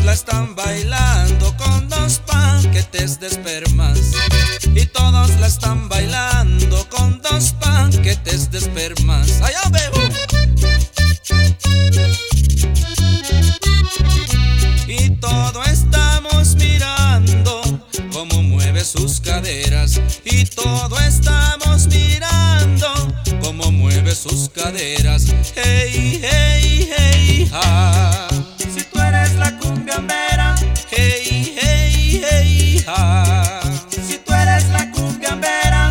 la están bailando con 2 paquetes de espermas. Y todos la están bailando con 2 paquetes de espermas. ¡Allá veo! Y todo estamos mirando cómo mueve sus caderas. Y todo estamos mirando cómo mueve sus caderas. Hey, hey, hey, ha. Si tú eres la cumbiambera, hey, hey, hey, ha. Si tú eres la cumbiambera.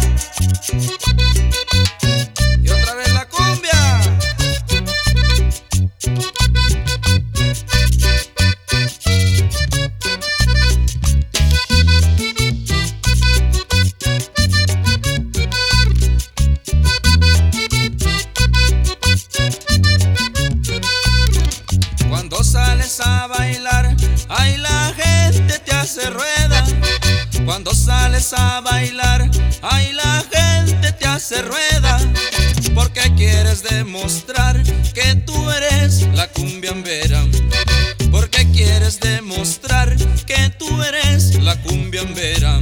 Y otra vez la cumbia. Cuando sales a bailar, ay, la gente te hace rueda. Cuando sales a bailar, ay, la gente te hace rueda. Porque quieres demostrar que tú eres la cumbiambera. Porque quieres demostrar que tú eres la cumbiambera.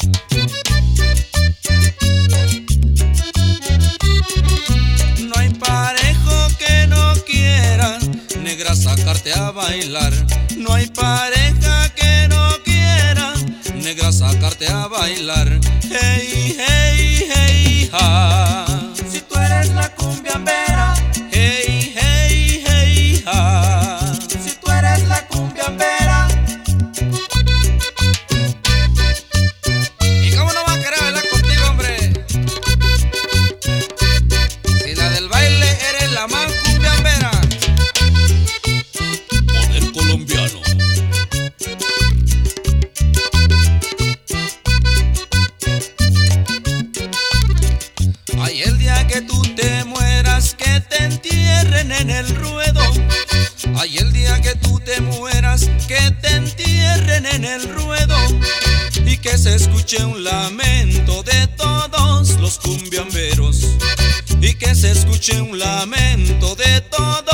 No hay parejo que no quiera, negra, sacarte a bailar. No hay pareja que no quiera, negra, sacarte a bailar. Hey, hey, hey, ha. Si tú eres la cumbiambera, hey, hey, hey, ha. Si tú eres la cumbiambera. ¿Y cómo no va a querer bailar contigo, hombre? Si la del baile eres la más cumbiambera. Poder colombiano. Ay, el día que tú te mueras, que te entierren en el ruedo. Ay, el día que tú te mueras, que te entierren en el ruedo. Y que se escuche un lamento de todos los cumbiamberos. Y que se escuche un lamento de todos